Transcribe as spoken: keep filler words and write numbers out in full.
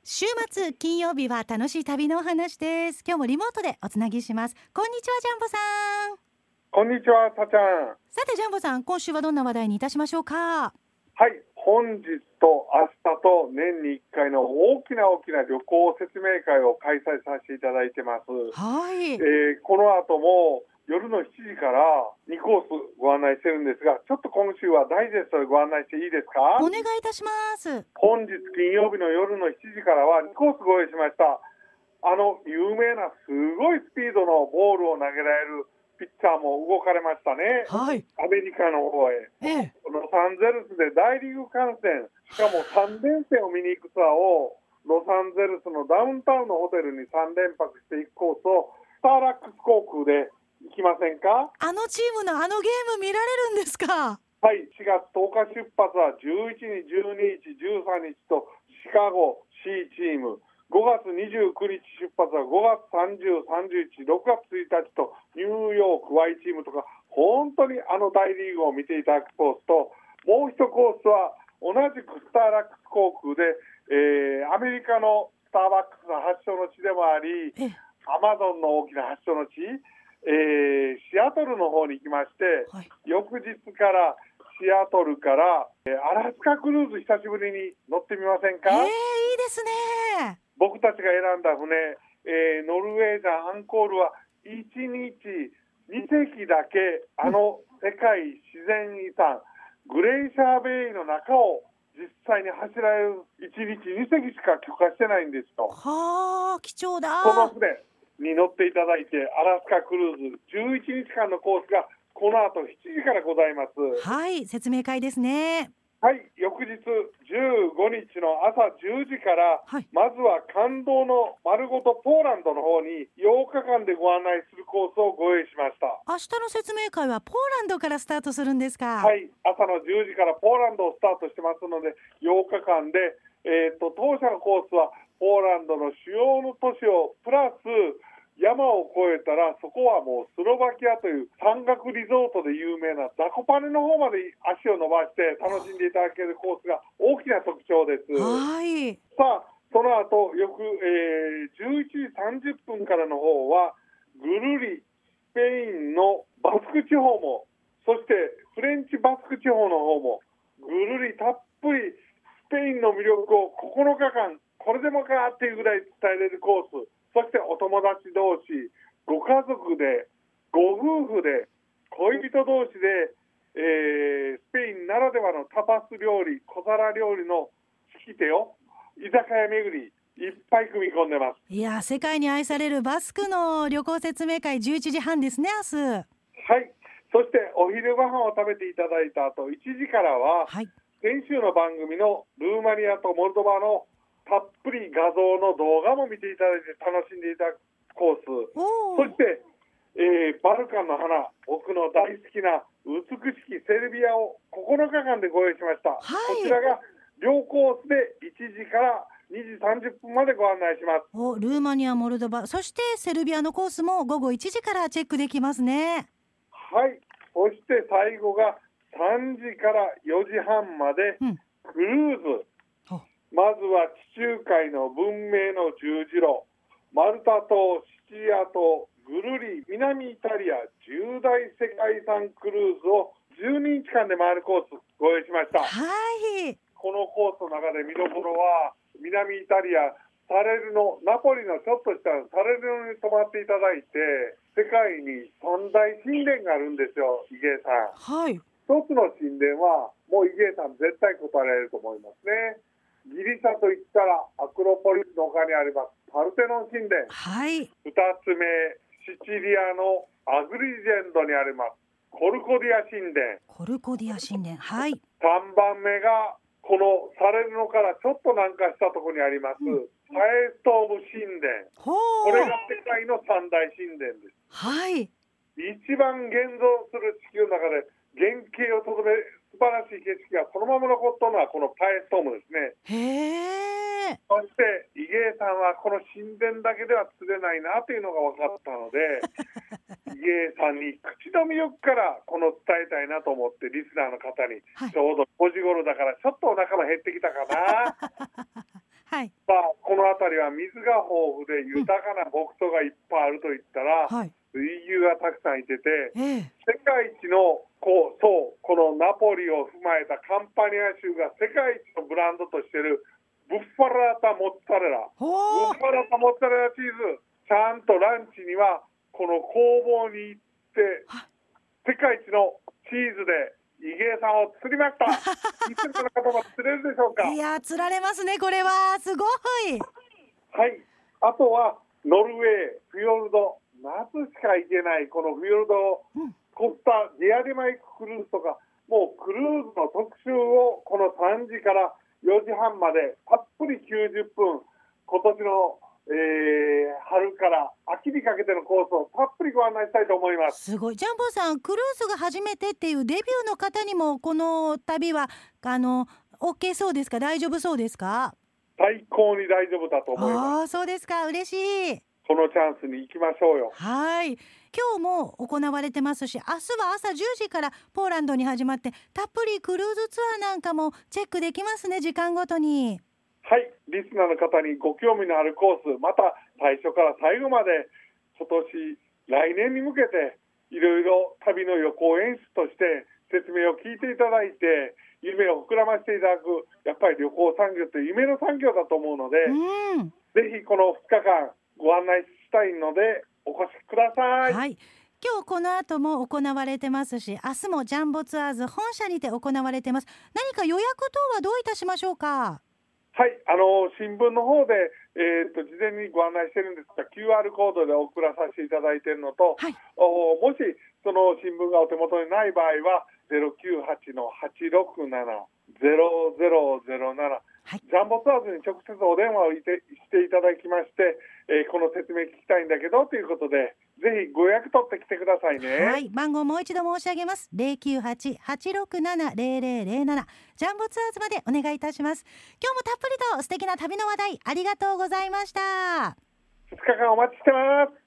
週末金曜日は楽しい旅のお話です。今日もリモートでおつなぎします。こんにちはジャンボさん。 こんにちはたちゃん。 さてジャンボさん、今週はどんな話題にいたしましょうか。 はい、本日と明日と年にいっかいの大きな大きな旅行説明会を開催させていただいてます。 はい、 えー、この後も夜のしちじからにコースご案内してるんですが、ちょっと今週はダイジェストでご案内していいですか。 お願いいたします。 本日金曜日の夜のしちじからはにコースご用意しました。あの有名なすごいスピードのボールを投げられるピッチャーも動かれましたね。 はい、 アメリカの方へ、 ええ、 ロサンゼルスで大リーグ観戦、しかもさん連戦を見に行くツアーをロサンゼルスのダウンタウンのホテルにさん連泊していくコースをスターラックス航空で行きませんか。 あのチームのあのゲーム見られるんですか。 はい、しがつとおか出発はじゅういちにち、じゅうににち、じゅうさんにちとシカゴ C チーム、ごがつにじゅうくにち出発はごがつさんじゅう、さんじゅういち、ろくがつついたちとニューヨーク Y チームとか本当にあの大リーグを見ていただくコースと、もう一コースは同じくスターラックス航空で、えー、アメリカのスターバックスの発祥の地でもあり、アマゾンの大きな発祥の地、えー、シアトルの方に行きまして、はい、翌日からシアトルから、えー、アラスカクルーズ久しぶりに乗ってみませんか。 えー、いいですね。 僕たちが選んだ船、えー、ノルウェージャンアンコールはいちにちにせきだけあの世界自然遺産グレイシャーベイの中を実際に走られるいちにちにせきしか許可してないんですよ。 はあ、貴重だ。 その船に乗っていただいてアラスカクルーズじゅういちにちかんのコースがこの後しちじからございます。 はい、説明会ですね。 はい、翌日じゅうごにちの朝じゅうじから、はい、まずは感動の丸ごとポーランドの方にようかかんでご案内するコースをご用意しました。 明日の説明会はポーランドからスタートするんですか。 はい、朝のじゅうじからポーランドをスタートしてますのでようかかんで、えー、と当社のコースはポーランドの主要の都市をプラス山を越えたらそこはもうスロバキアという山岳リゾートで有名なザコパネの方まで足を伸ばして楽しんでいただけるコースが大きな特徴です。 はい、 さあその後翌、えー、じゅういちじさんじゅっぷんからの方はぐるりスペインのバスク地方もそしてフレンチバスク地方の方もぐるりたっぷりスペインの魅力をここのかかんこれでもかっていうぐらい伝えれるコース、そしてお友達同士、ご家族で、ご夫婦で、恋人同士で、えー、スペインならではのタパス料理、小皿料理の引き手を居酒屋巡りいっぱい組み込んでます。 いや、世界に愛されるバスクの旅行説明会じゅういちじはんですね、明日。 はい、そしてお昼ご飯を食べていただいた後いちじからは、はい、先週の番組のルーマニアとモルドバのたっぷり画像の動画も見ていただいて楽しんでいただくコース、そして、えー、バルカンの花、僕の大好きな美しきセルビアをここのかかんでご用意しました。はい、こちらが両コースでいちじからにじさんじゅっぷんまでご案内します。 おルーマニア、モルドバ、そしてセルビアのコースもごごいちじからチェックできますね。 はい、そして最後がさんじからよじはんまでクルーズ、うん、まずは地中海の文明の十字路、マルタ島、シチリア島、ぐるり南イタリア重大世界遺産クルーズをじゅうににちかんで回るコースご用意しました。 はい、 このコースの中で見どころは南イタリアサレルノ、ナポリのちょっとしたサレルノに泊まっていただいて、世界に三大神殿があるんですよ、イゲイさん。 はい、 一つの神殿はもうイゲイさん絶対答えられると思いますね。ギリシャといったらアクロポリスの他にありますパルテノン神殿、 はい、 ふたつめシチリアのアグリジェンドにありますコルコディア神殿、 コルコディア神殿、はい、 さんばんめがこのサレルノからちょっと南下したところにあります、うん、サエストーム神殿、これが世界の三大神殿です。 はい、 一番現存する地球の中で原型をとどめ素晴らしい景色がそのまま残ったのはこのパエストームですね。 へー。 そしてイゲイさんはこの神殿だけでは釣れないなというのが分かったのでイゲイさんに口の魅力からこの伝えたいなと思ってリスナーの方に、はい、ちょうどごじ頃だからちょっとお腹も減ってきたかなはい、 さあこの辺りは水が豊富で豊かな牧草がいっぱいあるといったら、 はい、 水牛がたくさんいてて、 ええ、 世界一のこうそうこのナポリを踏まえたカンパニア州が世界一のブランドとしているブッファラータモッツァレラ、ブッファラータモッツァレラチーズ、ちゃんとランチにはこの工房に行って世界一のチーズでイゲイさんを釣りました。いつもの方も釣れるでしょうか。 いや釣られますね、これはすごい。 はい、あとはノルウェーフィヨルド、夏しか行けないこのフィヨルド、うん、コスタディアデマイククルーズとか、もうクルーズの特集をこのさんじからよじはんまでたっぷりきゅうじゅっぷん、今年の、えー、春から秋にかけてのコースをたっぷりご案内したいと思います。 すごい。ジャンボさん、クルーズが初めてっていうデビューの方にもこの旅はあの OK そうですか？大丈夫そうですか？ 最高に大丈夫だと思います。 ああ、そうですか。嬉しい。 このチャンスに行きましょうよ。 はい、今日も行われてますし、明日は朝じゅうじからポーランドに始まって、たっぷりクルーズツアーなんかもチェックできますね、時間ごとに。 はい、リスナーの方にご興味のあるコース、また最初から最後まで今年来年に向けていろいろ旅の予行演出として説明を聞いていただいて、夢を膨らませていただく、やっぱり旅行産業って夢の産業だと思うので、うん、ぜひこのふつかかんご案内したいのでお越しください。 はい、今日この後も行われてますし、明日もジャンボツアーズ本社にて行われてます。何か予約等はどういたしましょうか？ はい、あの新聞の方で、えー、と事前にご案内してるんですが キューアール コードで送らさせていただいているのと、はい、おもしその新聞がお手元にない場合は ゼロきゅうはち の はちろくなな ゼロゼロゼロなな、はい、ジャンボツアーズに直接お電話をいてしていただきまして、えー、この説明聞きたいんだけどということで、ぜひご予約取ってきてくださいね。 はい、番号もう一度申し上げます。 ゼロきゅうはち はちろくなな ゼロゼロゼロなな、ジャンボツアーズまでお願いいたします。今日もたっぷりと素敵な旅の話題ありがとうございました。 ふつかかんお待ちしてます。